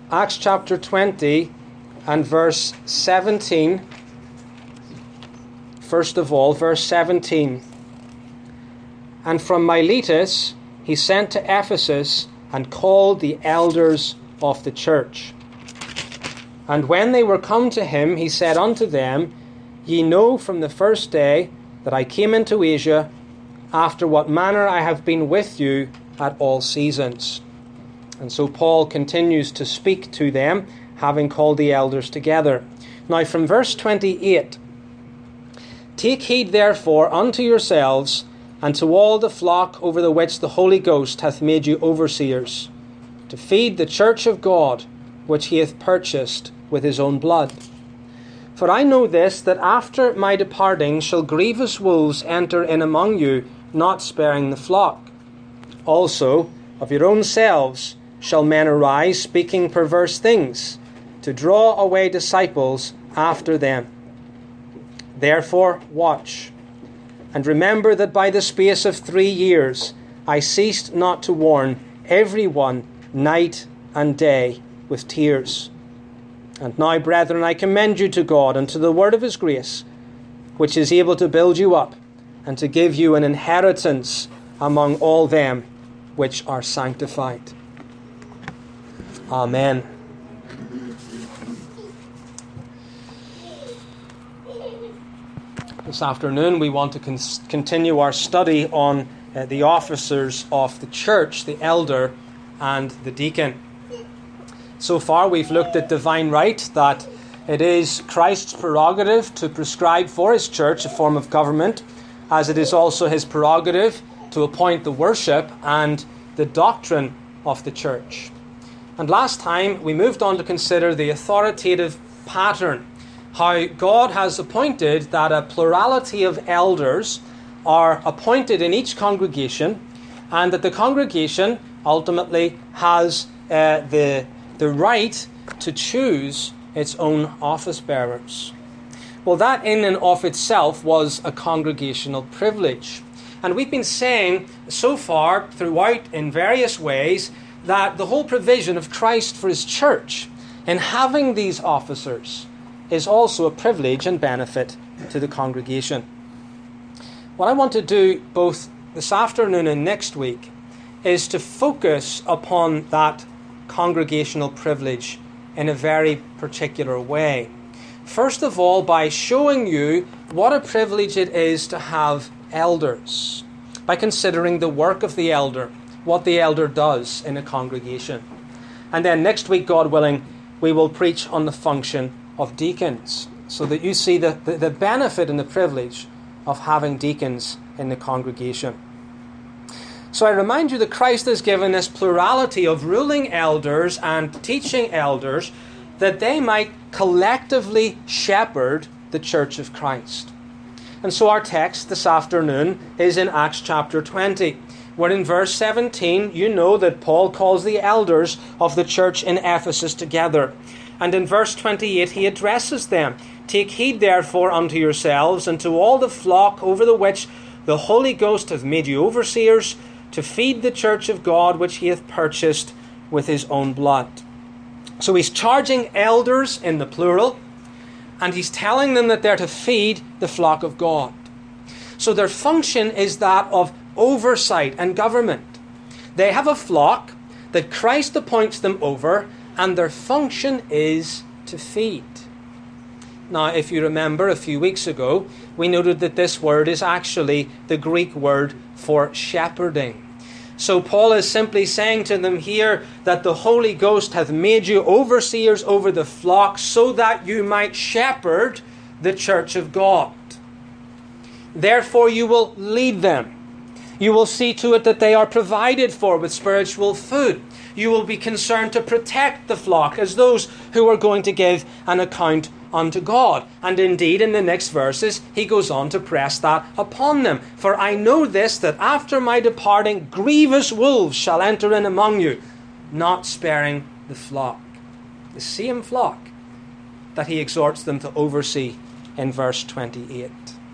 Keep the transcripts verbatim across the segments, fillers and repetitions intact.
Acts chapter twenty and verse seventeen. First of all, verse seventeen. And from Miletus he sent to Ephesus and called the elders of the church. And when they were come to him, he said unto them, Ye know from the first day that I came into Asia, after what manner I have been with you at all seasons. And so Paul continues to speak to them, having called the elders together. Now from verse twenty-eight, Take heed therefore unto yourselves, and to all the flock over the which the Holy Ghost hath made you overseers, to feed the church of God, which he hath purchased with his own blood. For I know this, that after my departing shall grievous wolves enter in among you, not sparing the flock. Also of your own selves shall men arise, speaking perverse things, to draw away disciples after them. Therefore watch, and remember that by the space of three years I ceased not to warn every one night and day with tears. And now, brethren, I commend you to God and to the word of his grace, which is able to build you up and to give you an inheritance among all them which are sanctified. Amen. This afternoon we want to con- continue our study on uh, the officers of the church, the elder and the deacon. So far we've looked at divine right, that it is Christ's prerogative to prescribe for his church a form of government, as it is also his prerogative to appoint the worship and the doctrine of the church. And last time we moved on to consider the authoritative pattern, how God has appointed that a plurality of elders are appointed in each congregation, and that the congregation ultimately has uh, the, the right to choose its own office bearers. Well, that in and of itself was a congregational privilege. And we've been saying so far throughout in various ways that the whole provision of Christ for his church in having these officers is also a privilege and benefit to the congregation. What I want to do both this afternoon and next week is to focus upon that congregational privilege in a very particular way. First of all, by showing you what a privilege it is to have elders, by considering the work of the elder, what the elder does in a congregation. And then next week, God willing, we will preach on the function of deacons, so that you see the, the, the benefit and the privilege of having deacons in the congregation. So I remind you that Christ has given this plurality of ruling elders and teaching elders that they might collectively shepherd the church of Christ. And so our text this afternoon is in Acts chapter twenty, where in verse seventeen you know that Paul calls the elders of the church in Ephesus together. And in verse twenty-eight he addresses them, Take heed therefore unto yourselves and to all the flock over the which the Holy Ghost hath made you overseers, to feed the church of God which he hath purchased with his own blood. So he's charging elders in the plural, and he's telling them that they're to feed the flock of God. So their function is that of oversight and government. They have a flock that Christ appoints them over, and their function is to feed. Now, if you remember a few weeks ago, we noted that this word is actually the Greek word for shepherding. So Paul is simply saying to them here that the Holy Ghost hath made you overseers over the flock so that you might shepherd the church of God. Therefore you will lead them. You will see to it that they are provided for with spiritual food. You will be concerned to protect the flock as those who are going to give an account unto God. And indeed, in the next verses, he goes on to press that upon them. For I know this, that after my departing, grievous wolves shall enter in among you, not sparing the flock. The same flock that he exhorts them to oversee in verse twenty-eight.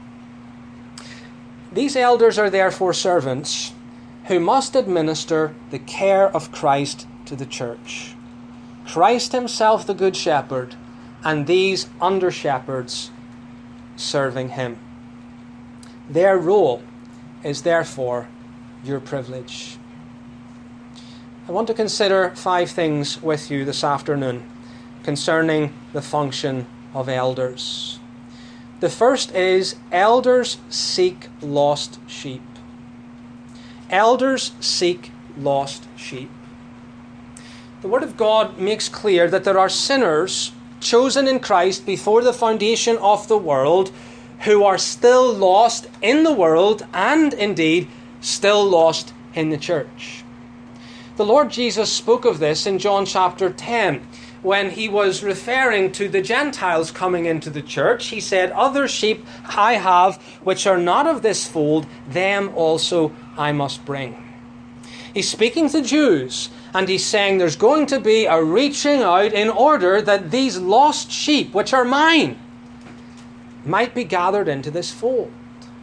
These elders are therefore servants who must administer the care of Christ to the church. Christ himself the Good Shepherd, and these under-shepherds serving him. Their role is therefore your privilege. I want to consider five things with you this afternoon concerning the function of elders. The first is, elders seek lost sheep. Elders seek lost sheep. The Word of God makes clear that there are sinners chosen in Christ before the foundation of the world who are still lost in the world and indeed still lost in the church. The Lord Jesus spoke of this in John chapter ten. When he was referring to the Gentiles coming into the church, he said, "Other sheep I have which are not of this fold, them also I must bring." He's speaking to Jews, and he's saying there's going to be a reaching out in order that these lost sheep, which are mine, might be gathered into this fold.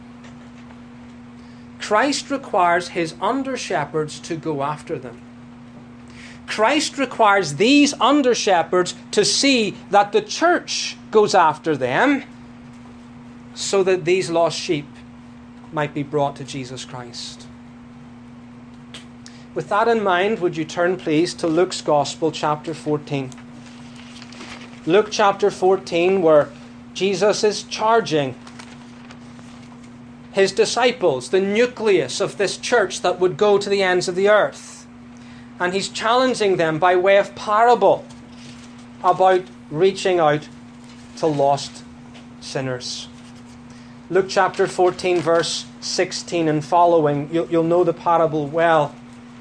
Christ requires his under-shepherds to go after them. Christ requires these under-shepherds to see that the church goes after them so that these lost sheep might be brought to Jesus Christ. With that in mind, would you turn please to Luke's Gospel, chapter fourteen. Luke chapter fourteen, where Jesus is charging his disciples, the nucleus of this church that would go to the ends of the earth. And he's challenging them by way of parable about reaching out to lost sinners. Luke chapter fourteen, verse sixteen and following, you'll, you'll know the parable well.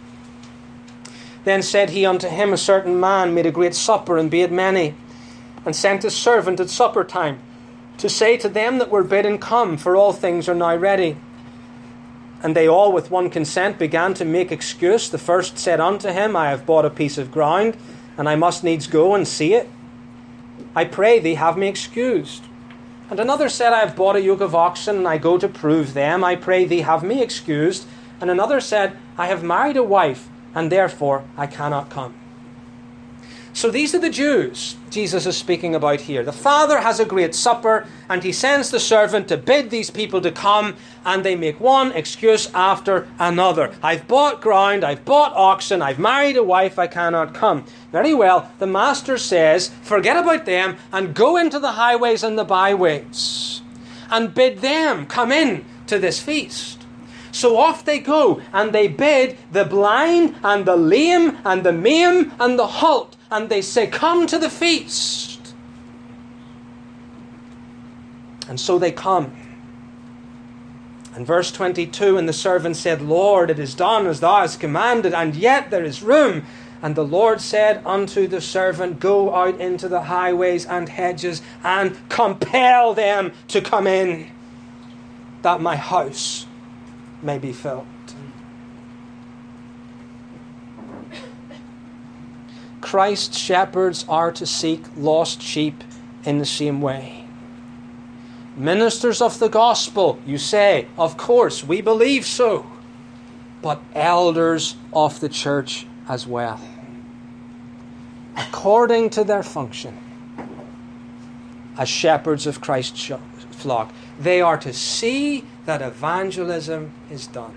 Then said he unto him, a certain man made a great supper, and bade many, and sent his servant at supper time to say to them that were bidden, Come, for all things are now ready. And they all with one consent began to make excuse. The first said unto him, I have bought a piece of ground, and I must needs go and see it. I pray thee, have me excused. And another said, I have bought a yoke of oxen, and I go to prove them. I pray thee, have me excused. And another said, I have married a wife, and therefore I cannot come. So these are the Jews Jesus is speaking about here. The Father has a great supper, and he sends the servant to bid these people to come, and they make one excuse after another. I've bought ground, I've bought oxen, I've married a wife, I cannot come. Very well, the Master says, forget about them, and go into the highways and the byways, and bid them come in to this feast. So off they go, and they bid the blind, and the lame, and the maimed, and the halt, and they say, come to the feast. And so they come. And verse twenty-two, and the servant said, Lord, it is done as thou hast commanded, and yet there is room. And the Lord said unto the servant, Go out into the highways and hedges, and compel them to come in, that my house may be filled. Christ's shepherds are to seek lost sheep in the same way. Ministers of the gospel, you say, of course, we believe so, but elders of the church as well, according to their function as shepherds of Christ's flock. They are to see that evangelism is done.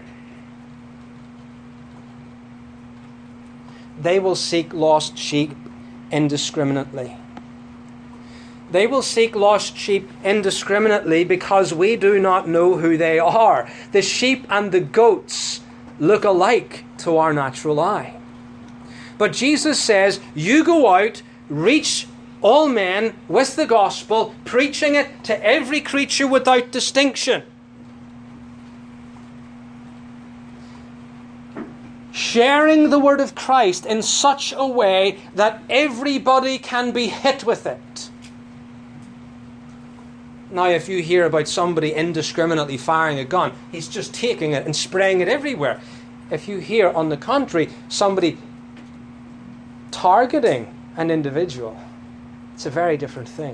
They will seek lost sheep indiscriminately. They will seek lost sheep indiscriminately because we do not know who they are. The sheep and the goats look alike to our natural eye. But Jesus says, you go out, reach all men with the gospel, preaching it to every creature without distinction. Sharing the word of Christ in such a way that everybody can be hit with it. Now, if you hear about somebody indiscriminately firing a gun, he's just taking it and spraying it everywhere. If you hear, on the contrary, somebody targeting an individual, it's a very different thing.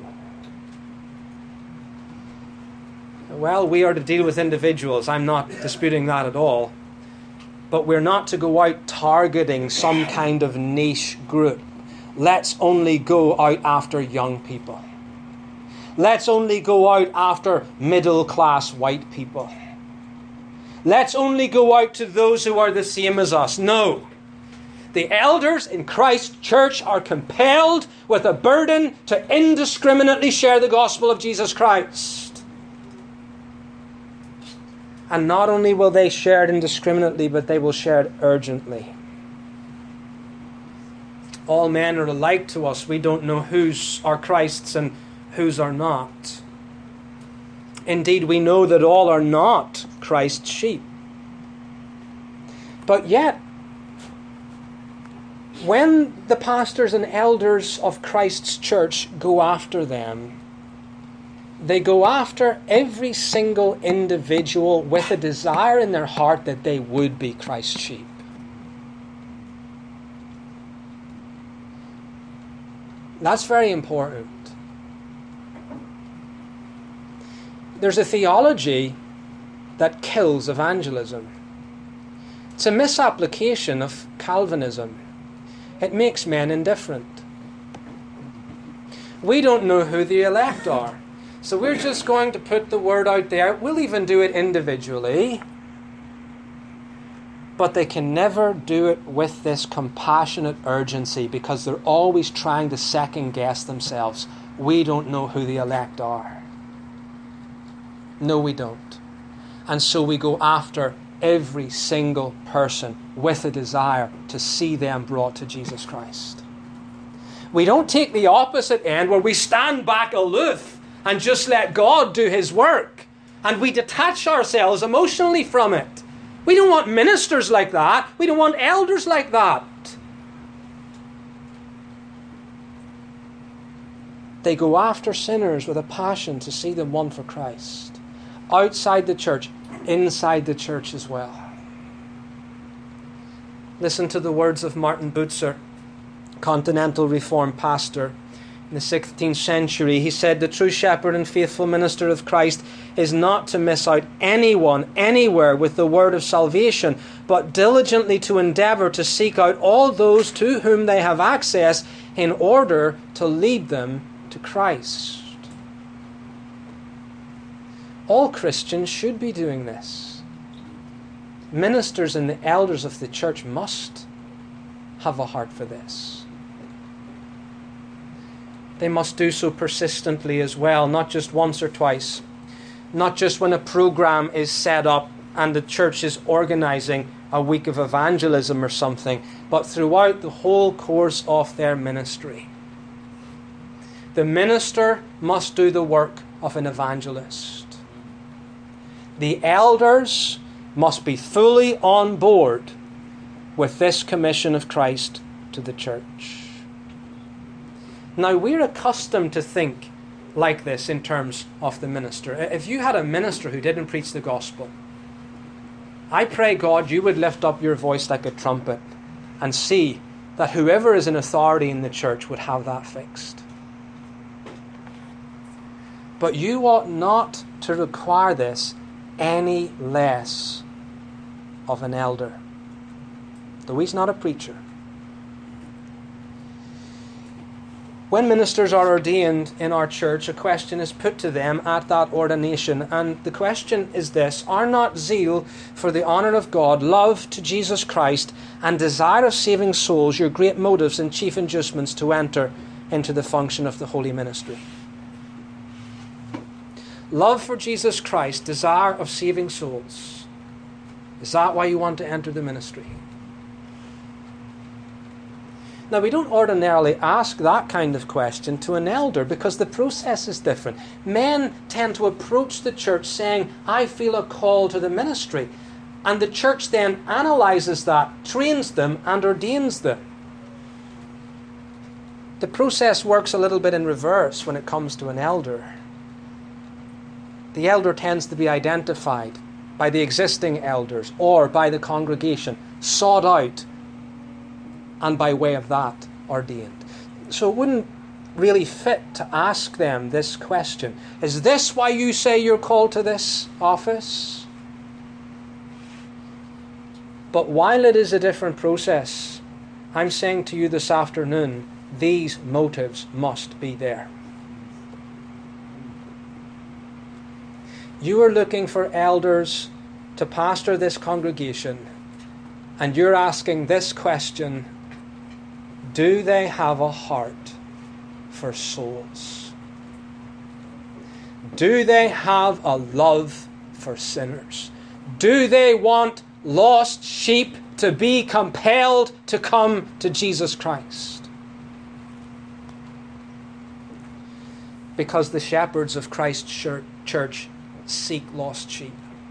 Well, we are to deal with individuals. I'm not disputing that at all. But we're not to go out targeting some kind of niche group let's only go out after young people. Let's only go out after middle-class white people. Let's only go out to those who are the same as us. No. The elders in Christ's church are compelled with a burden to indiscriminately share the gospel of Jesus Christ. And not only will they share it indiscriminately, but they will share it urgently. All men are alike to us. We don't know whose are Christ's and whose are not. Indeed, we know that all are not Christ's sheep. But yet, when the pastors and elders of Christ's church go after them, they go after every single individual with a desire in their heart that they would be Christ's sheep. That's very important. There's a theology that kills evangelism. It's a misapplication of Calvinism. It makes men indifferent. We don't know who the elect are. So we're just going to put the word out there. We'll even do it individually. But they can never do it with this compassionate urgency because they're always trying to second guess themselves. We don't know who the elect are. No, we don't. And so we go after every single person with a desire to see them brought to Jesus Christ. We don't take the opposite end where we stand back aloof and just let God do His work and we detach ourselves emotionally from it. We don't want ministers like that. We don't want elders like that. They go after sinners with a passion to see them won for Christ. Outside the church, inside the church as well. Listen to the words of Martin Butzer, Continental Reformed pastor in the sixteenth century. He said, "The true shepherd and faithful minister of Christ is not to miss out anyone, anywhere with the word of salvation, but diligently to endeavour to seek out all those to whom they have access in order to lead them to Christ." All Christians should be doing this. Ministers and the elders of the church must have a heart for this. They must do so persistently as well, not just once or twice. Not just when a program is set up and the church is organizing a week of evangelism or something, but throughout the whole course of their ministry. The minister must do the work of an evangelist. The elders must be fully on board with this commission of Christ to the church. Now, we're accustomed to think like this in terms of the minister. If you had a minister who didn't preach the gospel, I pray God you would lift up your voice like a trumpet and see that whoever is in authority in the church would have that fixed. But you ought not to require this any less of an elder, though he's not a preacher. When ministers are ordained in our church, a question is put to them at that ordination, and the question is this: are not zeal for the honour of God, love to Jesus Christ, and desire of saving souls your great motives and chief inducements to enter into the function of the holy ministry? Love for Jesus Christ, desire of saving souls. Is that why you want to enter the ministry? Now, we don't ordinarily ask that kind of question to an elder because the process is different. Men tend to approach the church saying, I feel a call to the ministry. And the church then analyzes that, trains them, and ordains them. The process works a little bit in reverse when it comes to an elder. The elder tends to be identified by the existing elders or by the congregation, sought out, and by way of that ordained. So it wouldn't really fit to ask them this question. Is this why you say you're called to this office? But while it is a different process, I'm saying to you this afternoon, these motives must be there. You are looking for elders to pastor this congregation, and you're asking this question: do they have a heart for souls? Do they have a love for sinners? Do they want lost sheep to be compelled to come to Jesus Christ? Because the shepherds of Christ's church seek lost sheep.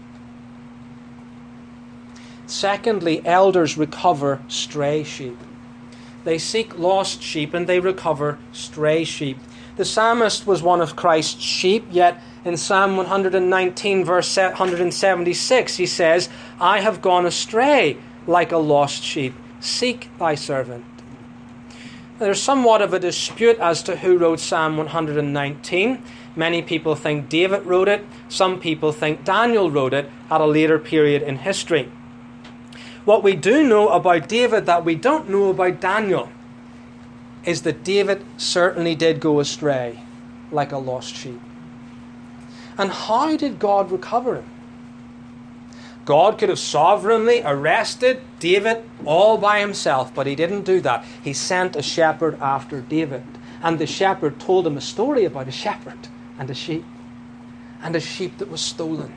Secondly, elders recover stray sheep. They seek lost sheep and they recover stray sheep. The psalmist was one of Christ's sheep, yet in Psalm one nineteen, verse one seventy-six, he says, I have gone astray like a lost sheep. Seek thy servant. There's somewhat of a dispute as to who wrote Psalm one nineteen. Many people think David wrote it. Some people think Daniel wrote it at a later period in history. What we do know about David that we don't know about Daniel is that David certainly did go astray like a lost sheep. And how did God recover him? God could have sovereignly arrested David all by himself, but he didn't do that. He sent a shepherd after David. And the shepherd told him a story about a shepherd and a sheep, and a sheep that was stolen.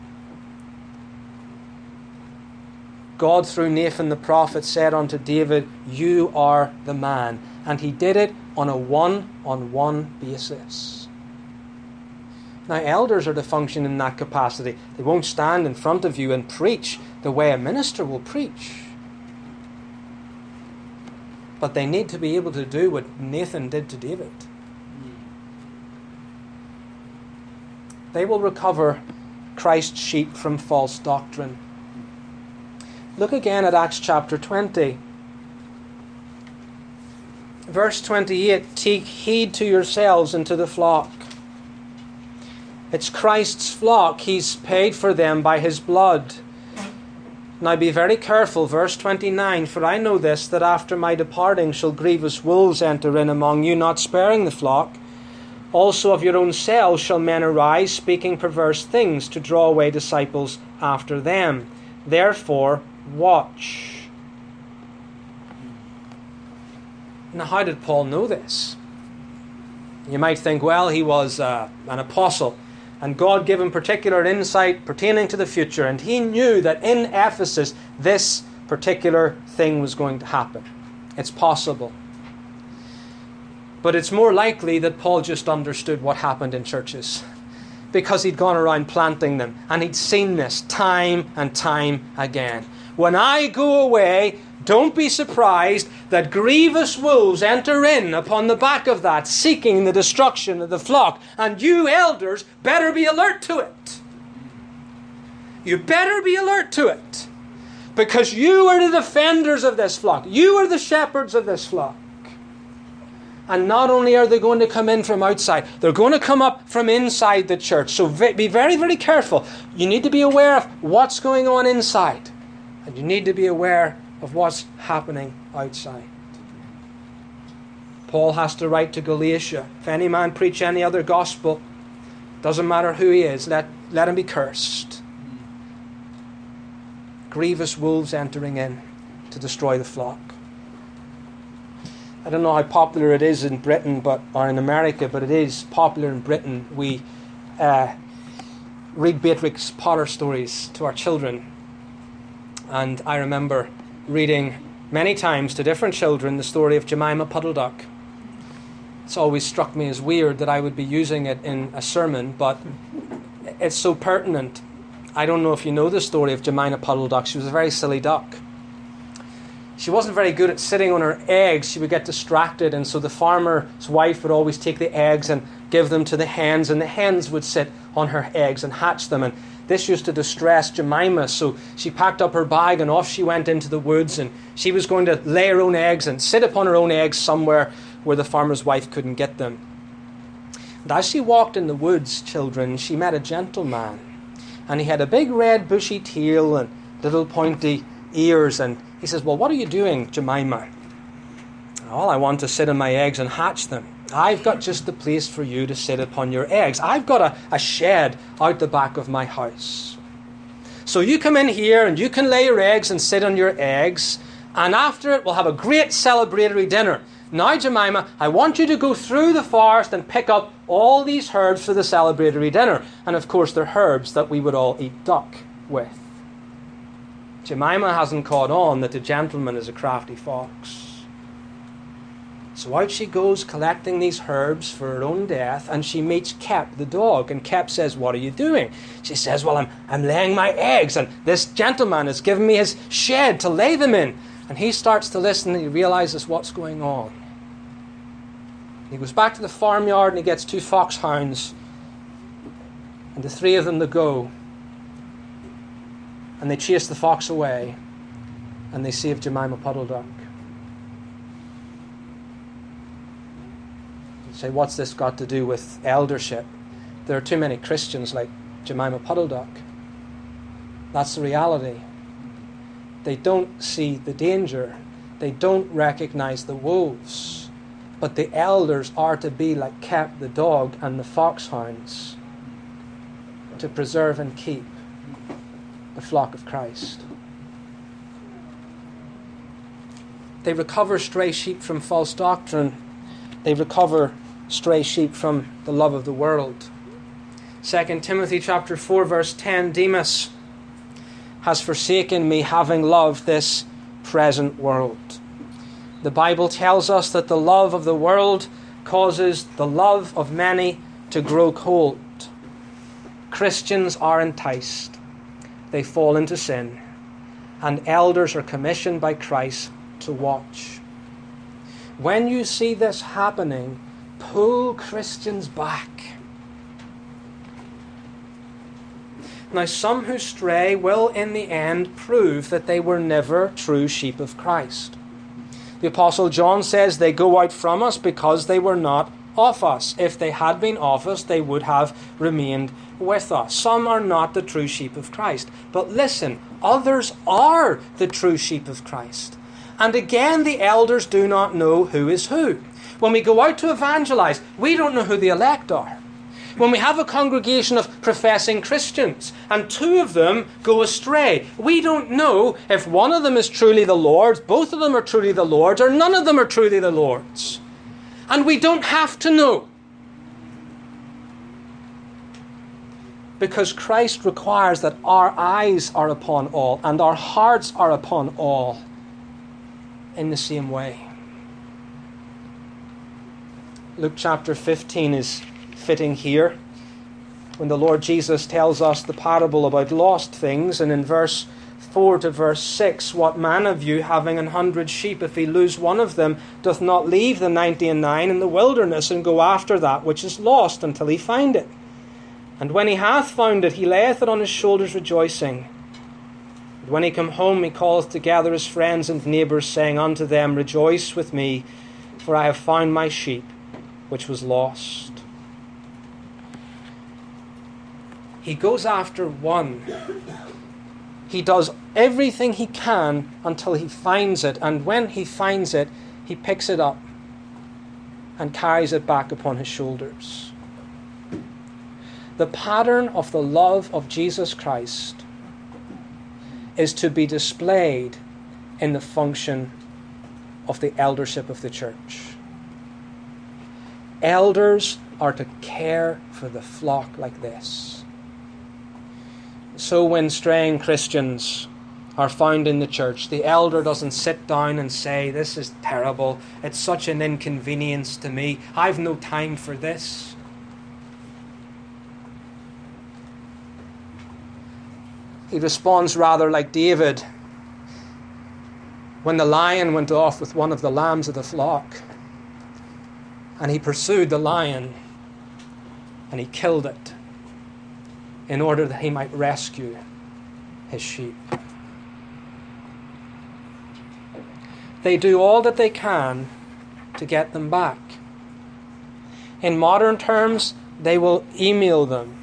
God, through Nathan the prophet, said unto David, you are the man. And he did it on a one-on-one basis. Now, elders are to function in that capacity. They won't stand in front of you and preach the way a minister will preach. But they need to be able to do what Nathan did to David. They will recover Christ's sheep from false doctrine. Look again at Acts chapter twenty. Verse twenty-eight, take heed to yourselves and to the flock. It's Christ's flock. He's paid for them by his blood. Now be very careful, verse twenty-nine, for I know this, that after my departing shall grievous wolves enter in among you, not sparing the flock. Also of your own selves shall men arise, speaking perverse things, to draw away disciples after them. Therefore, watch. Now, how did Paul know this? You might think, well, he was uh, an apostle, and God gave him particular insight pertaining to the future, and he knew that in Ephesus this particular thing was going to happen. It's possible. But it's more likely that Paul just understood what happened in churches, because he'd gone around planting them, and he'd seen this time and time again. When I go away, don't be surprised that grievous wolves enter in upon the back of that, seeking the destruction of the flock. And you elders better be alert to it. You better be alert to it. Because you are the defenders of this flock. You are the shepherds of this flock. And not only are they going to come in from outside, they're going to come up from inside the church. So be very, very careful. You need to be aware of what's going on inside. And you need to be aware of what's happening outside. Paul has to write to Galatia, if any man preach any other gospel, doesn't matter who he is, let, let him be cursed. Grievous wolves entering in to destroy the flock. I don't know how popular it is in Britain but or in America, but it is popular in Britain. We uh, read Beatrix Potter stories to our children. And I remember reading many times to different children the story of Jemima Puddle Duck. It's always struck me as weird that I would be using it in a sermon, but it's so pertinent. I don't know if you know the story of Jemima Puddle Duck. She was a very silly duck. She wasn't very good at sitting on her eggs. She would get distracted, and so the farmer's wife would always take the eggs and give them to the hens, and the hens would sit on her eggs and hatch them. And this used to distress Jemima, so she packed up her bag and off she went into the woods, and she was going to lay her own eggs and sit upon her own eggs somewhere where the farmer's wife couldn't get them. And as she walked in the woods, children, she met a gentleman, and he had a big red bushy tail and little pointy ears, and he says, well, what are you doing, Jemima? All I want to sit on my eggs and hatch them. I've got just the place for you to sit upon your eggs. I've got a, a shed out the back of my house. So you come in here and you can lay your eggs and sit on your eggs. And after it, we'll have a great celebratory dinner. Now, Jemima, I want you to go through the forest and pick up all these herbs for the celebratory dinner. And of course, they're herbs that we would all eat duck with. Jemima hasn't caught on that the gentleman is a crafty fox. So out she goes collecting these herbs for her own death, and she meets Kep, the dog. And Kep says, "What are you doing?" She says, "Well, I'm, I'm laying my eggs, and this gentleman has given me his shed to lay them in." And he starts to listen, and he realizes what's going on. He goes back to the farmyard, and he gets two foxhounds, and the three of them they go. And they chase the fox away, and they save Jemima Puddle Duck. You say, what's this got to do with eldership? There are too many Christians like Jemima Puddle Duck. That's the reality. They don't see the danger. They don't recognize the wolves. But the elders are to be like Kep the dog and the foxhounds, to preserve and keep the flock of Christ. They recover stray sheep from false doctrine. They recover stray sheep from the love of the world. Second Timothy chapter four verse ten, Demas has forsaken me, having loved this present world. The Bible tells us that the love of the world causes the love of many to grow cold. Christians are enticed. They fall into sin. And elders are commissioned by Christ to watch. When you see this happening, pull Christians back. Now, some who stray will in the end prove that they were never true sheep of Christ. The Apostle John says they go out from us because they were not of us. If they had been of us, they would have remained with us. Some are not the true sheep of Christ. But listen, others are the true sheep of Christ. And again, the elders do not know who is who. When we go out to evangelize, we don't know who the elect are. When we have a congregation of professing Christians and two of them go astray, we don't know if one of them is truly the Lord's, both of them are truly the Lord's, or none of them are truly the Lord's. And we don't have to know. Because Christ requires that our eyes are upon all and our hearts are upon all in the same way. Luke chapter fifteen is fitting here when the Lord Jesus tells us the parable about lost things, and in verse four to verse six, what man of you, having an hundred sheep, if he lose one of them, doth not leave the ninety and nine in the wilderness and go after that which is lost until he find it? And when he hath found it, he layeth it on his shoulders rejoicing. And when he come home, he calleth together his friends and neighbours, saying unto them, Rejoice with me, for I have found my sheep which was lost. He goes after one. He does everything he can until he finds it. And when he finds it, he picks it up and carries it back upon his shoulders. The pattern of the love of Jesus Christ is to be displayed in the function of the eldership of the church. Elders are to care for the flock like this. So when straying Christians are found in the church, the elder doesn't sit down and say, this is terrible, it's such an inconvenience to me, I've no time for this. He responds rather like David when the lion went off with one of the lambs of the flock, and he pursued the lion and he killed it in order that he might rescue his sheep. They do all that they can to get them back. In modern terms, they will email them.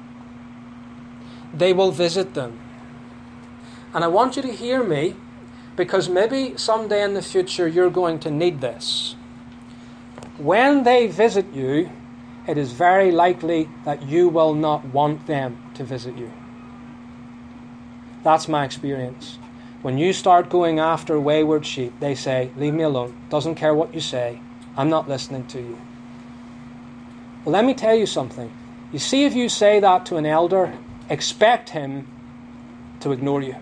They will visit them. And I want you to hear me. because maybe someday in the future you're going to need this. When they visit you, it is very likely that you will not want them to visit you. That's my experience. When you start going after wayward sheep, they say, leave me alone. Doesn't care what you say. I'm not listening to you. Well, let me tell you something. You see, if you say that to an elder, expect him to ignore you.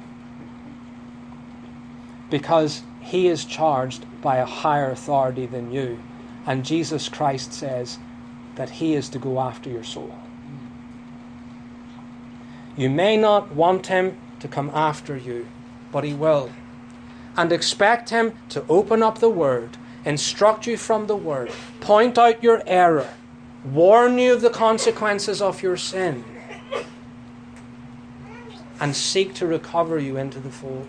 Because he is charged by a higher authority than you. And Jesus Christ says that he is to go after your soul. You may not want him to come after you, but he will. And expect him to open up the Word, instruct you from the Word, point out your error, warn you of the consequences of your sin, and seek to recover you into the fold.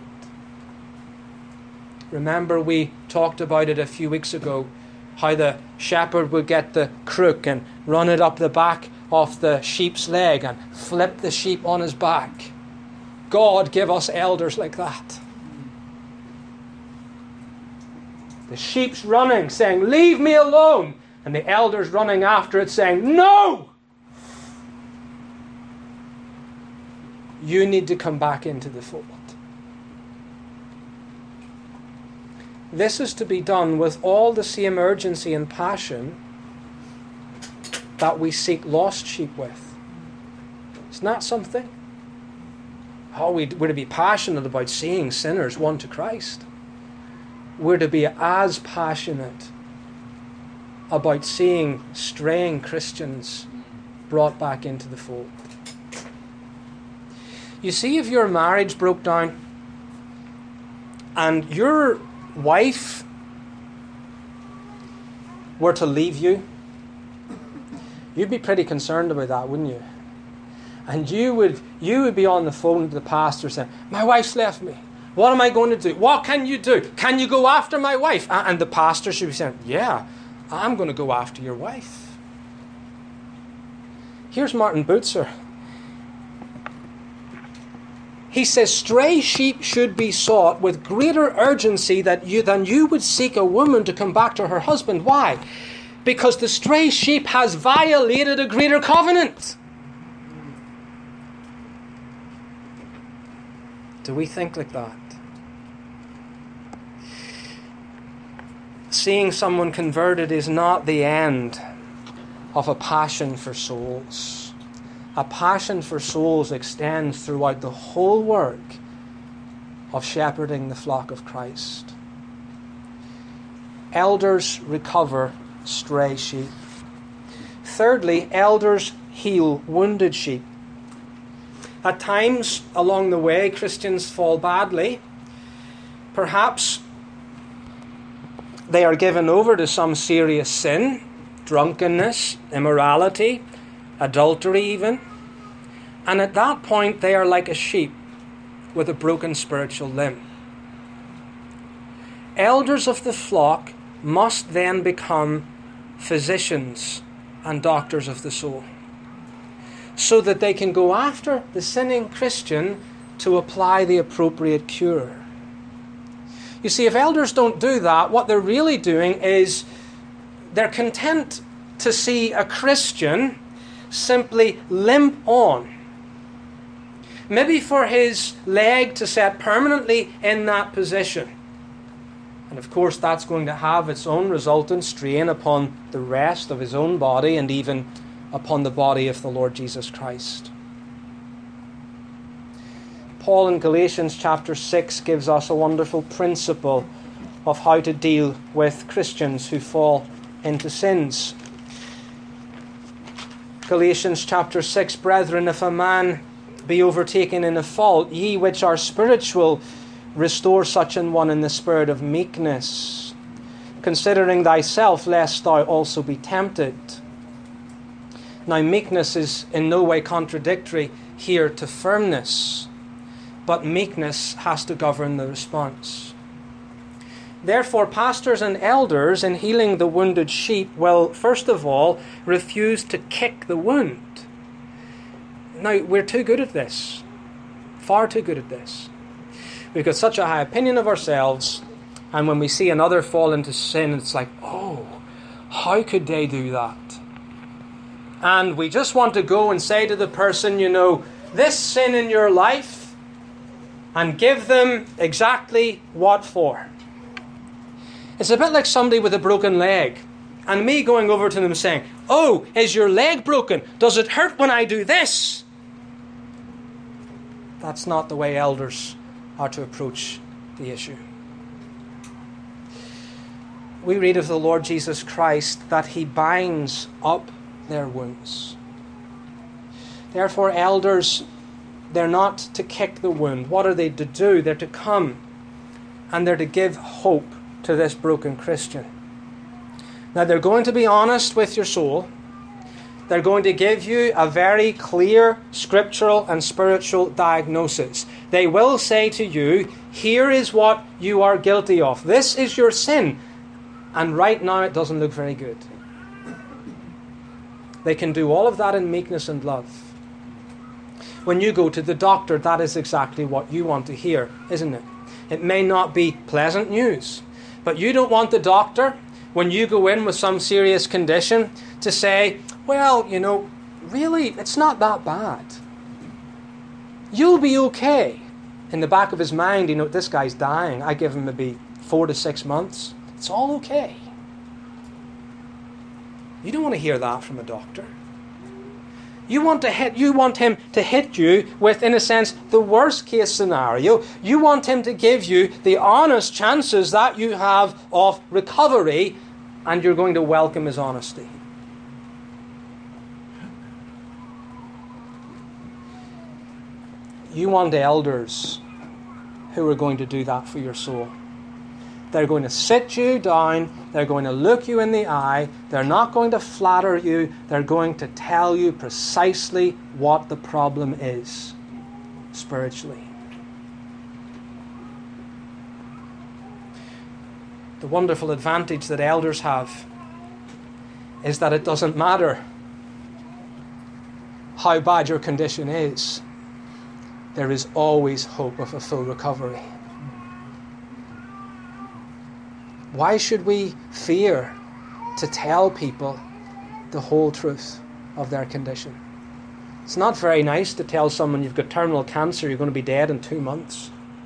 Remember, we talked about it a few weeks ago, how the shepherd would get the crook and run it up the back of the sheep's leg and flip the sheep on his back. God, give us elders like that. The sheep's running, saying, leave me alone. And the elder's running after it, saying, no! You need to come back into the fold. This is to be done with all the same urgency and passion that we seek lost sheep with. Isn't that something? Oh, we're to be passionate about seeing sinners won to Christ. We're to be as passionate about seeing straying Christians brought back into the fold. You see, if your marriage broke down and your wife were to leave you, you'd be pretty concerned about that, wouldn't you? And you would you would be on the phone to the pastor saying, my wife's left me. What am I going to do? What can you do? Can you go after my wife? And the pastor should be saying, yeah, I'm going to go after your wife. Here's Martin Butzer. He says, stray sheep should be sought with greater urgency that you, than you would seek a woman to come back to her husband. Why? Because the stray sheep has violated a greater covenant. Do we think like that? Seeing someone converted is not the end of a passion for souls. A passion for souls extends throughout the whole work of shepherding the flock of Christ. Elders recover stray sheep. Thirdly, elders heal wounded sheep. At times along the way, Christians fall badly. Perhaps they are given over to some serious sin, drunkenness, immorality, adultery even. And at that point, they are like a sheep with a broken spiritual limb. Elders of the flock must then become physicians and doctors of the soul, so that they can go after the sinning Christian to apply the appropriate cure. You see, if elders don't do that, what they're really doing is they're content to see a Christian simply limp on. Maybe for his leg to set permanently in that position. And of course, that's going to have its own resultant strain upon the rest of his own body and even upon the body of the Lord Jesus Christ. Paul in Galatians chapter six gives us a wonderful principle of how to deal with Christians who fall into sins. Galatians chapter six, brethren, if a man be overtaken in a fault, ye which are spiritual, restore such an one in the spirit of meekness, considering thyself, lest thou also be tempted. Now, meekness is in no way contradictory here to firmness, but meekness has to govern the response. Therefore, pastors and elders in healing the wounded sheep will, first of all, refuse to kick the wound. Now, we're too good at this. Far too good at this. We've got such a high opinion of ourselves, and when we see another fall into sin, it's like, oh, how could they do that? And we just want to go and say to the person, you know, this sin in your life, and give them exactly what for. It's a bit like somebody with a broken leg, and me going over to them saying, oh, is your leg broken? Does it hurt when I do this? That's not the way elders are to approach the issue. We read of the Lord Jesus Christ that he binds up their wounds. Therefore, elders, they're not to kick the wound. What are they to do? They're to come and they're to give hope to this broken Christian. Now, they're going to be honest with your soul. They're going to give you a very clear scriptural and spiritual diagnosis. They will say to you, here is what you are guilty of. This is your sin. And right now it doesn't look very good. They can do all of that in meekness and love. When you go to the doctor, that is exactly what you want to hear, isn't it? It may not be pleasant news, but you don't want the doctor, when you go in with some serious condition, to say, well, you know, really, it's not that bad. You'll be okay. In the back of his mind, you know, this guy's dying. I give him maybe four to six months. It's all okay. You don't want to hear that from a doctor. You want to hit, you want him to hit you with, in a sense, the worst case scenario. You want him to give you the honest chances that you have of recovery, and you're going to welcome his honesty. You want elders who are going to do that for your soul. They're going to sit you down. They're going to look you in the eye. They're not going to flatter you. They're going to tell you precisely what the problem is spiritually. The wonderful advantage that elders have is that it doesn't matter how bad your condition is. There is always hope of a full recovery. Why should we fear to tell people the whole truth of their condition? It's not very nice to tell someone you've got terminal cancer, you're going to be dead in two months.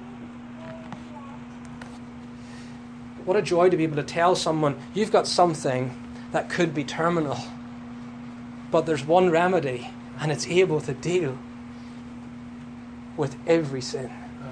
What a joy to be able to tell someone you've got something that could be terminal, but there's one remedy and it's able to deal with every sin.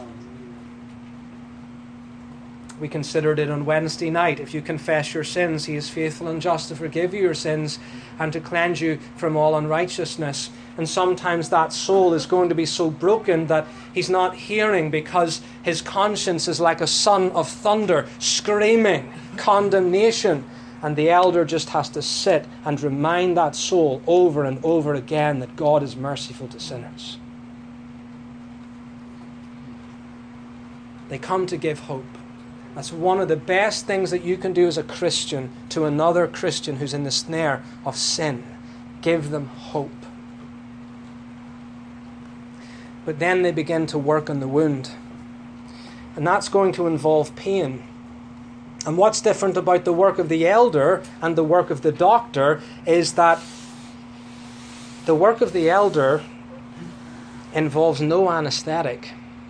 We considered it on Wednesday night. If you confess your sins, he is faithful and just to forgive you your sins and to cleanse you from all unrighteousness. And sometimes that soul is going to be so broken that he's not hearing because his conscience is like a son of thunder, screaming condemnation. And the elder just has to sit and remind that soul over and over again that God is merciful to sinners. They come to give hope. That's one of the best things that you can do as a Christian to another Christian who's in the snare of sin. Give them hope. But then they begin to work on the wound. And that's going to involve pain. And what's different about the work of the elder and the work of the doctor is that the work of the elder involves no anesthetic.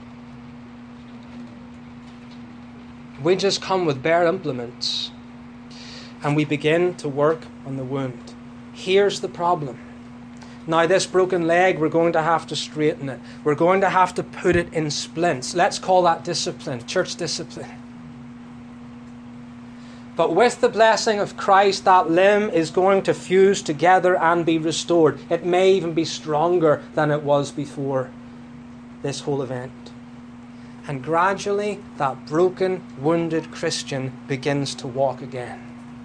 We just come with bare implements and we begin to work on the wound. Here's the problem. Now this broken leg, we're going to have to straighten it. We're going to have to put it in splints. Let's call that discipline, church discipline. But with the blessing of Christ, that limb is going to fuse together and be restored. It may even be stronger than it was before this whole event. And gradually, that broken, wounded Christian begins to walk again.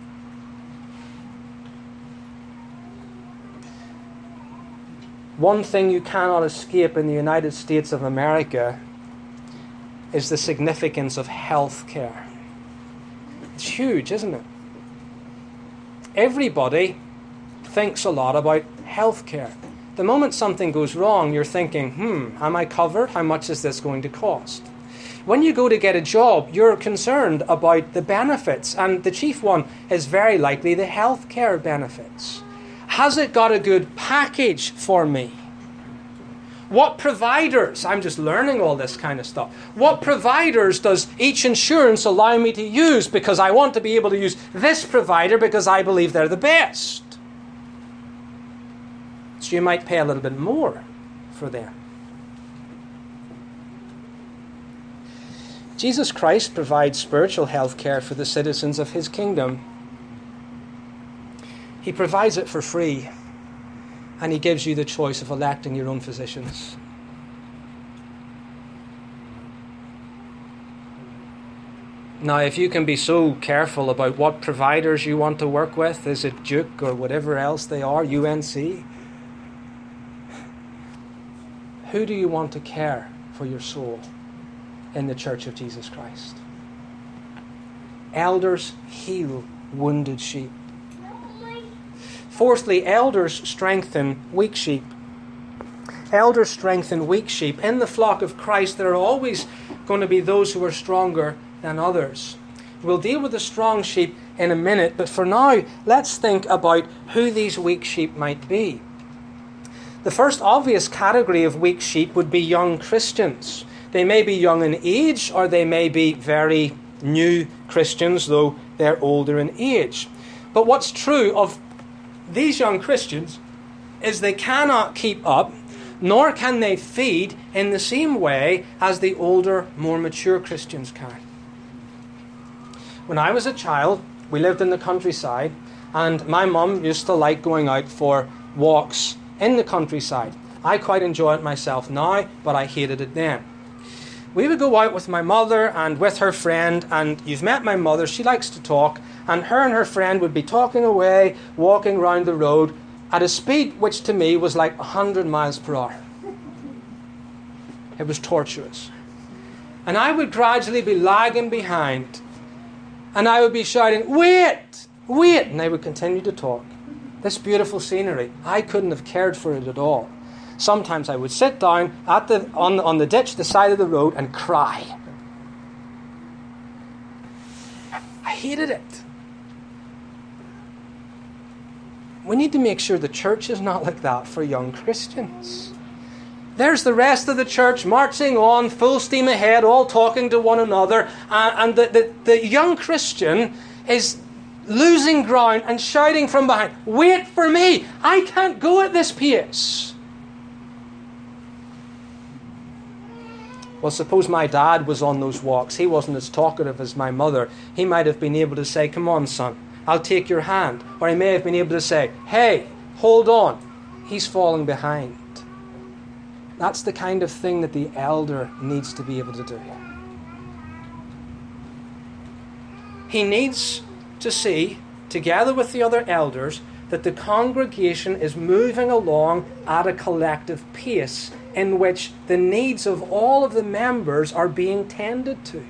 One thing you cannot escape in the United States of America is the significance of health care. It's huge, isn't it? Everybody thinks a lot about health care. The moment something goes wrong, you're thinking, hmm, am I covered? How much is this going to cost? When you go to get a job, you're concerned about the benefits, and the chief one is very likely the health care benefits. Has it got a good package for me? What providers, I'm just learning all this kind of stuff, what providers does each insurance allow me to use because I want to be able to use this provider because I believe they're the best? So you might pay a little bit more for them. Jesus Christ provides spiritual health care for the citizens of his kingdom. He provides it for free, and he gives you the choice of electing your own physicians. Now, if you can be so careful about what providers you want to work with, is it Duke or whatever else they are, U N C? Who do you want to care for your soul in the Church of Jesus Christ? Elders heal wounded sheep. Fourthly, elders strengthen weak sheep. Elders strengthen weak sheep. In the flock of Christ, there are always going to be those who are stronger than others. We'll deal with the strong sheep in a minute, but for now, let's think about who these weak sheep might be. The first obvious category of weak sheep would be young Christians. They may be young in age, or they may be very new Christians, though they're older in age. But what's true of these young Christians is they cannot keep up, nor can they feed in the same way as the older, more mature Christians can. When I was a child, we lived in the countryside, and my mum used to like going out for walks in the countryside. I quite enjoy it myself now, but I hated it then. We would go out with my mother and with her friend, and you've met my mother, she likes to talk, and her and her friend would be talking away, walking round the road at a speed which to me was like one hundred miles per hour. It was torturous. And I would gradually be lagging behind, and I would be shouting, "Wait! Wait!" And they would continue to talk. This beautiful scenery, I couldn't have cared for it at all. Sometimes I would sit down at the, on, on the ditch, the side of the road, and cry. I hated it. We need to make sure the church is not like that for young Christians. There's the rest of the church marching on, full steam ahead, all talking to one another, uh, and the, the, the young Christian is losing ground and shouting from behind, "Wait for me! I can't go at this pace!" Well, suppose my dad was on those walks. He wasn't as talkative as my mother. He might have been able to say, "Come on, son, I'll take your hand." Or he may have been able to say, "Hey, hold on." He's falling behind. That's the kind of thing that the elder needs to be able to do. He needs to see, together with the other elders, that the congregation is moving along at a collective pace in which the needs of all of the members are being tended to.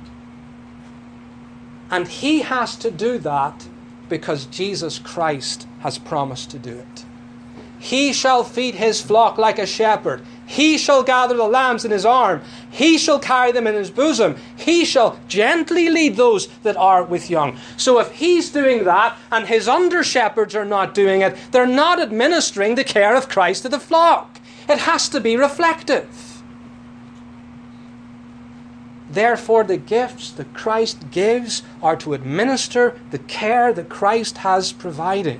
And he has to do that because Jesus Christ has promised to do it. He shall feed his flock like a shepherd. He shall gather the lambs in his arm. He shall carry them in his bosom. He shall gently lead those that are with young. So if he's doing that and his under-shepherds are not doing it, they're not administering the care of Christ to the flock. It has to be reflective. Therefore, the gifts that Christ gives are to administer the care that Christ has provided.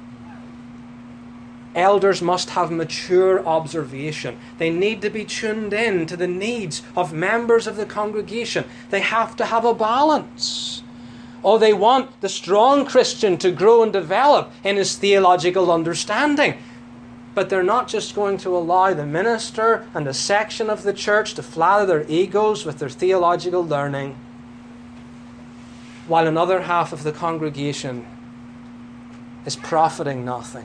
Elders must have mature observation. They need to be tuned in to the needs of members of the congregation. They have to have a balance. Oh, they want the strong Christian to grow and develop in his theological understanding. But they're not just going to allow the minister and a section of the church to flatter their egos with their theological learning, while another half of the congregation is profiting nothing.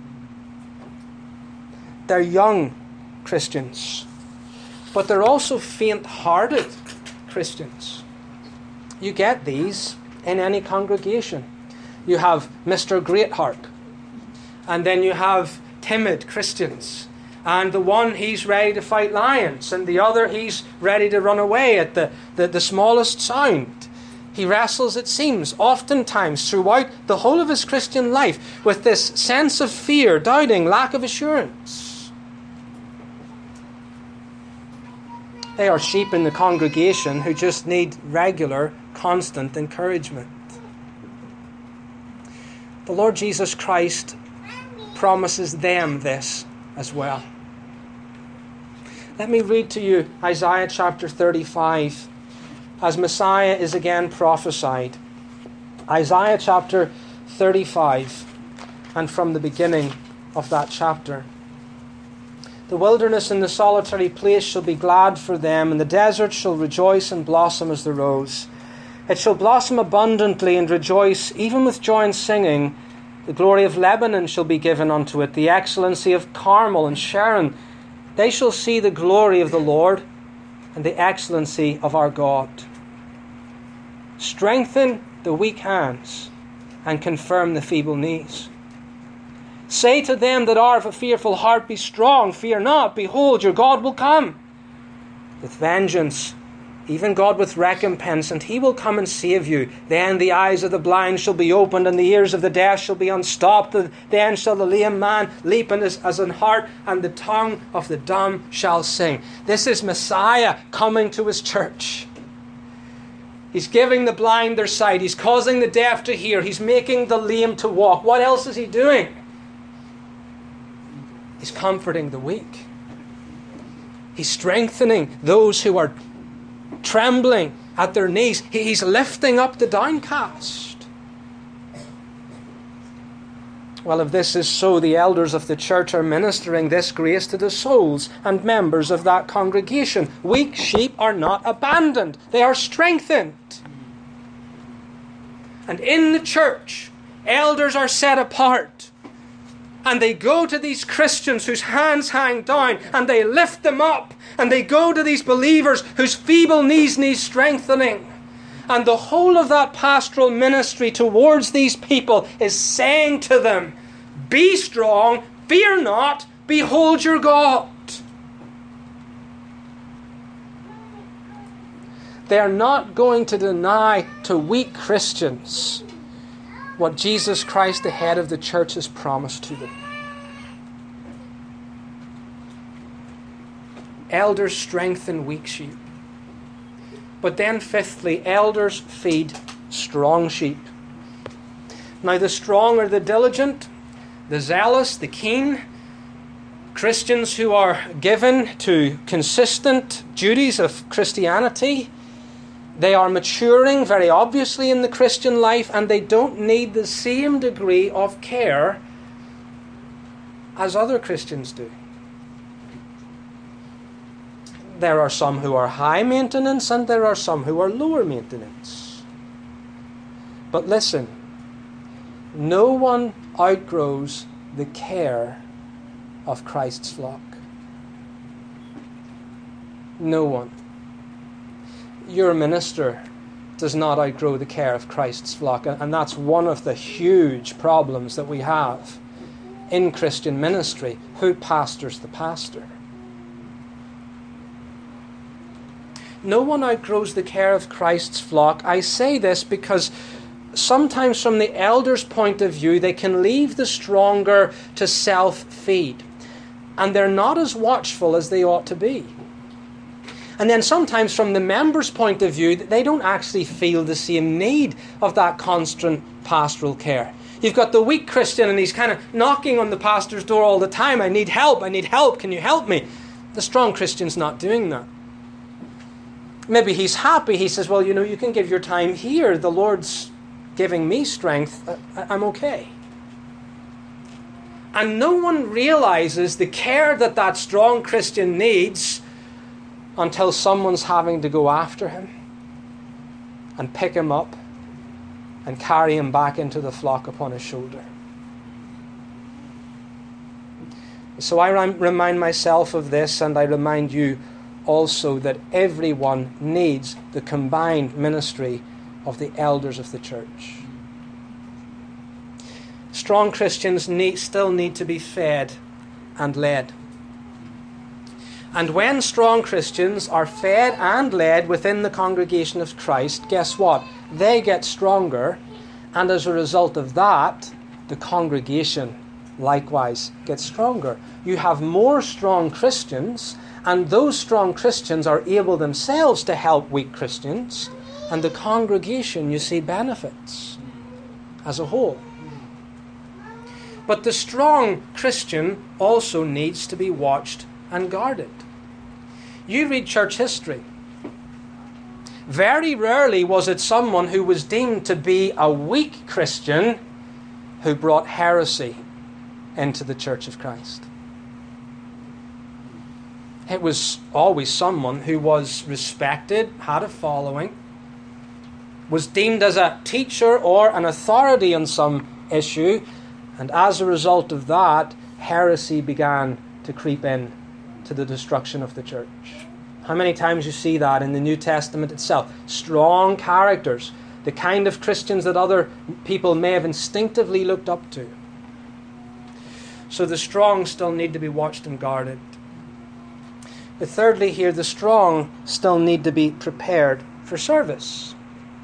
They're young Christians, but they're also faint-hearted Christians. You get these in any congregation. You have Mister Greatheart, and then you have timid Christians, And the one, he's ready to fight lions. And the other, he's ready to run away at the, the, the smallest sound. He wrestles, it seems, oftentimes throughout the whole of his Christian life with this sense of fear, doubting, lack of assurance. They are sheep in the congregation who just need regular, constant encouragement. The Lord Jesus Christ promises them this as well. Let me read to you Isaiah chapter thirty-five, as Messiah is again prophesied. Isaiah chapter thirty-five, and from the beginning of that chapter. The wilderness and the solitary place shall be glad for them, and the desert shall rejoice and blossom as the rose. It shall blossom abundantly and rejoice, even with joy and singing. The glory of Lebanon shall be given unto it, the excellency of Carmel and Sharon. They shall see the glory of the Lord and the excellency of our God. Strengthen the weak hands and confirm the feeble knees. Say to them that are of a fearful heart, be strong, fear not. Behold, your God will come with vengeance, even God with recompense, and he will come and save you. Then the eyes of the blind shall be opened, and the ears of the deaf shall be unstopped. Then shall the lame man leap as, as an hart, and the tongue of the dumb shall sing. This is Messiah coming to his church. He's giving the blind their sight. He's causing the deaf to hear. He's making the lame to walk. What else is he doing? He's comforting the weak. He's strengthening those who are trembling at their knees. He's lifting up the downcast. Well, if this is so, the elders of the church are ministering this grace to the souls and members of that congregation. Weak sheep are not abandoned. They are strengthened. And in the church, elders are set apart. And they go to these Christians whose hands hang down, and they lift them up. And they go to these believers whose feeble knees need strengthening. And the whole of that pastoral ministry towards these people is saying to them, be strong, fear not, behold your God. They are not going to deny to weak Christians what Jesus Christ, the head of the church, has promised to them. Elders strengthen weak sheep. But then fifthly, elders feed strong sheep. Now the strong are the diligent, the zealous, the keen, Christians who are given to consistent duties of Christianity. They are maturing very obviously in the Christian life, and they don't need the same degree of care as other Christians do. There are some who are high maintenance, and there are some who are lower maintenance. But listen, no one outgrows the care of Christ's flock. No one. Your minister does not outgrow the care of Christ's flock, and that's one of the huge problems that we have in Christian ministry. Who pastors the pastor? No one outgrows the care of Christ's flock. I say this because sometimes from the elder's point of view, they can leave the stronger to self-feed. And they're not as watchful as they ought to be. And then sometimes from the member's point of view, they don't actually feel the same need of that constant pastoral care. You've got the weak Christian, and he's kind of knocking on the pastor's door all the time. I need help, I need help, can you help me? The strong Christian's not doing that. Maybe he's happy. He says, well, you know, you can give your time here. The Lord's giving me strength. I'm okay. And no one realizes the care that that strong Christian needs until someone's having to go after him and pick him up and carry him back into the flock upon his shoulder. So I remind myself of this, and I remind you also that everyone needs the combined ministry of the elders of the church. Strong Christians need, still need to be fed and led. And when strong Christians are fed and led within the congregation of Christ, guess what? They get stronger, and as a result of that, the congregation likewise gets stronger. You have more strong Christians, and those strong Christians are able themselves to help weak Christians, and the congregation, you see, benefits as a whole. But the strong Christian also needs to be watched and guarded. You read church history. Very rarely was it someone who was deemed to be a weak Christian who brought heresy into the Church of Christ. It was always someone who was respected, had a following, was deemed as a teacher or an authority on some issue, and as a result of that, heresy began to creep in to the destruction of the church. How many times you see that in the New Testament itself? Strong characters, the kind of Christians that other people may have instinctively looked up to. So the strong still need to be watched and guarded. But thirdly here, the strong still need to be prepared for service.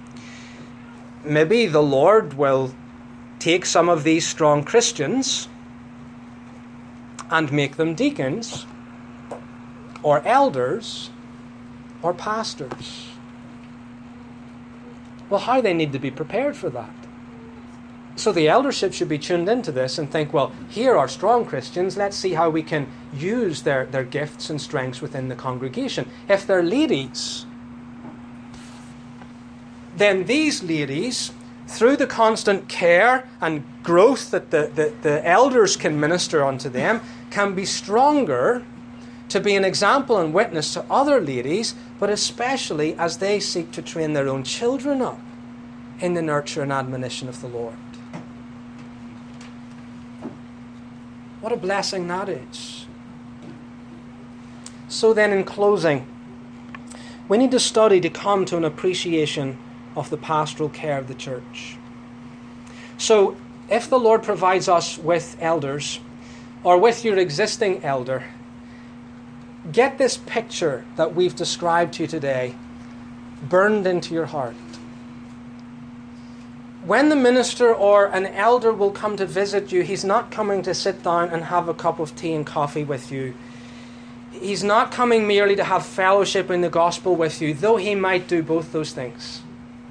Maybe the Lord will take some of these strong Christians and make them deacons, or elders, or pastors. Well, how they need to be prepared for that. So the eldership should be tuned into this and think, well, here are strong Christians, let's see how we can use their, their gifts and strengths within the congregation. If they're ladies, then these ladies, through the constant care and growth that the, the, the elders can minister unto them, can be stronger to be an example and witness to other ladies, but especially as they seek to train their own children up in the nurture and admonition of the Lord. What a blessing that is. So then, in closing, we need to study to come to an appreciation of the pastoral care of the church. So, if the Lord provides us with elders, or with your existing elder, get this picture that we've described to you today burned into your heart. When the minister or an elder will come to visit you, he's not coming to sit down and have a cup of tea and coffee with you. He's not coming merely to have fellowship in the gospel with you, though he might do both those things.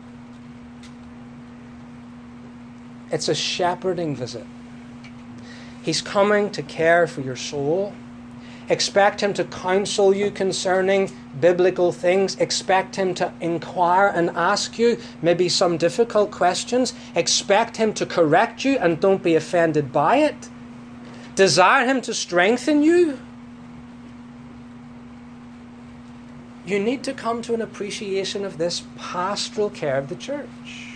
It's a shepherding visit. He's coming to care for your soul. Expect him to counsel you concerning biblical things. Expect him to inquire and ask you maybe some difficult questions. Expect him to correct you and don't be offended by it. Desire him to strengthen you. You need to come to an appreciation of this pastoral care of the church.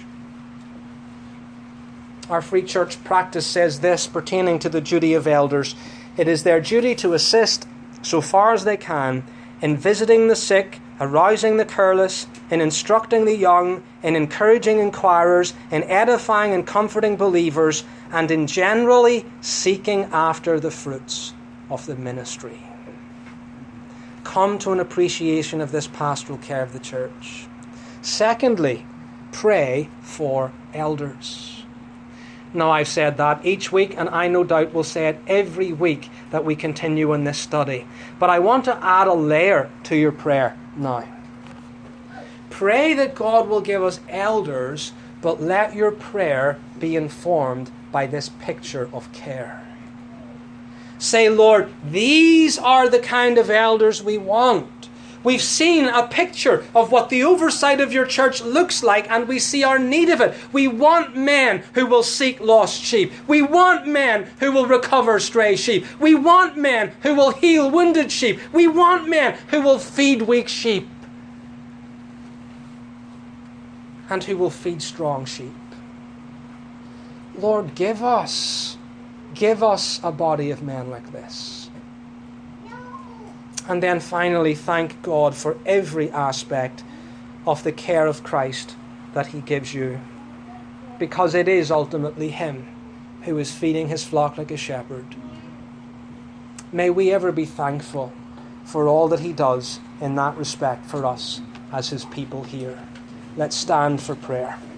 Our Free Church practice says this pertaining to the duty of elders. It is their duty to assist, so far as they can, in visiting the sick, arousing the careless, in instructing the young, in encouraging inquirers, in edifying and comforting believers, and in generally seeking after the fruits of the ministry. Come to an appreciation of this pastoral care of the church. Secondly, pray for elders. Now, I've said that each week, and I no doubt will say it every week that we continue in this study. But I want to add a layer to your prayer now. Pray that God will give us elders, but let your prayer be informed by this picture of care. Say, Lord, these are the kind of elders we want. We've seen a picture of what the oversight of your church looks like, and we see our need of it. We want men who will seek lost sheep. We want men who will recover stray sheep. We want men who will heal wounded sheep. We want men who will feed weak sheep and who will feed strong sheep. Lord, give us, give us a body of men like this. And then finally, thank God for every aspect of the care of Christ that he gives you, because it is ultimately him who is feeding his flock like a shepherd. May we ever be thankful for all that he does in that respect for us as his people here. Let's stand for prayer.